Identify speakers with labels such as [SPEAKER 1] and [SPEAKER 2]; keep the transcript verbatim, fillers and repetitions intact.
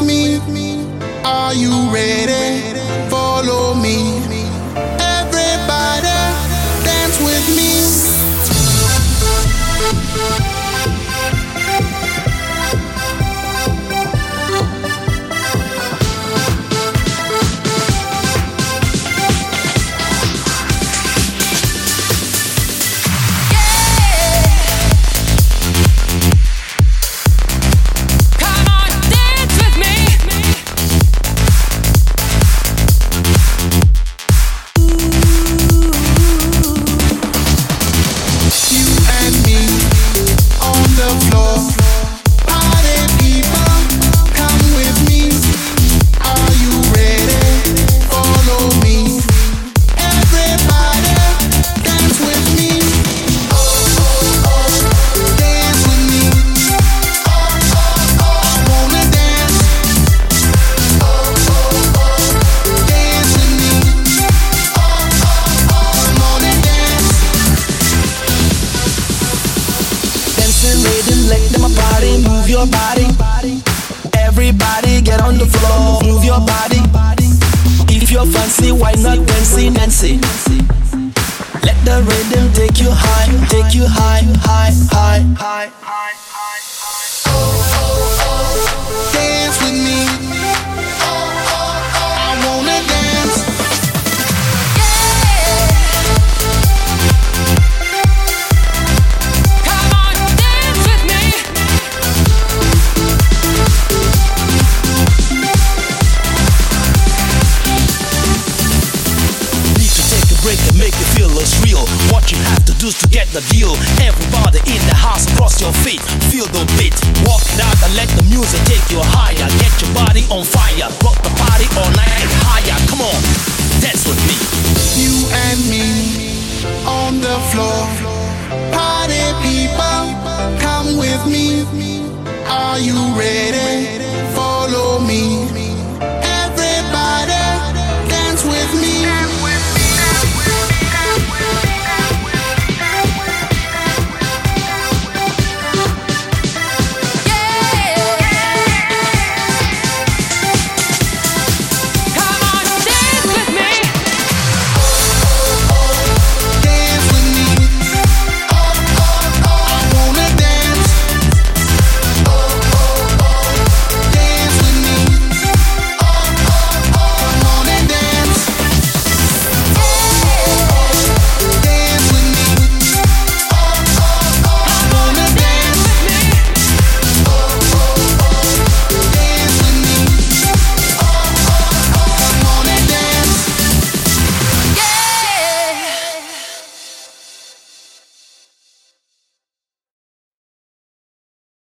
[SPEAKER 1] me? Are you ready? Follow me. Everybody, dance with me.
[SPEAKER 2] Let them party, move your body. Everybody get on the floor, move your body. If you're fancy, why not Nancy, Nancy? Let the rhythm take you high, take you high, high, high, high, high, high.
[SPEAKER 1] Dance with me. I wanna dance.
[SPEAKER 2] And make you feel it's real. What you have to do is to get the deal. Everybody in the house, cross your feet, feel the beat. Walk it out and let the music take you high.